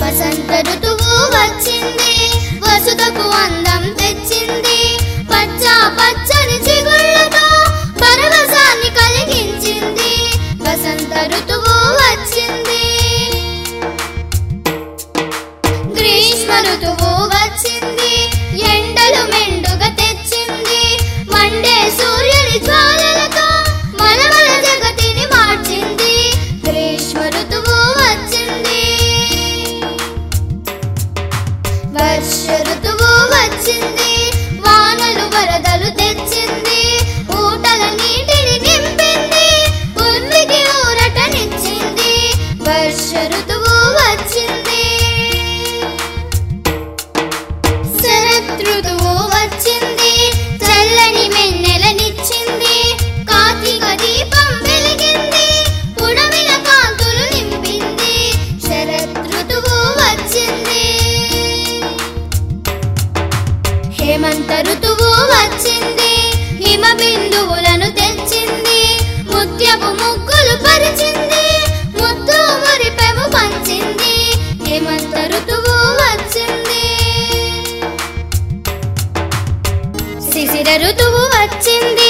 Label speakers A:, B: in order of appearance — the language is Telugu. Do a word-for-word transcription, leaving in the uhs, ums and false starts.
A: వసంత ఋతువు వచ్చింది, వసుధకు అందం తెచ్చింది. పచ్చ పచ్చని చిగుళ్ళతో పరవశాన్ని కలిగించింది. వసంత ఋతువు వచ్చింది. గ్రీష్మ ఋతువు వచ్చింది, ఎండలు మెండుగా తెచ్చింది. మండే సూర్యుని జ్వాలలతో మలమల జగతిని మార్చింది. గ్రీష్మ ఋతువు వచ్చింది. వర్ష ఋతువు వచ్చింది, వానలు వరదలు తెచ్చింది. ఊటల నీటిని నింపింది, ఉర్వికి ఊరటనిచ్చింది. వర్ష ఋతువు వచ్చింది. శరత్ ఋతువు వచ్చింది, చల్లని వెన్నెలనిచ్చింది. కార్తీక దీపం వెలిగింది, పుడమిల కాంతులు నింపింది. శరత్ ఋతువు వచ్చింది. హేమంత ఋతువు వచ్చింది, హిమ బిందువులను తెచ్చింది. ముత్యపు ముగ్గులు పరిచింది, ముద్దు మురిపెము పంచింది. హేమంత ఋతువు వచ్చింది. శిశిర ఋతువు వచ్చింది,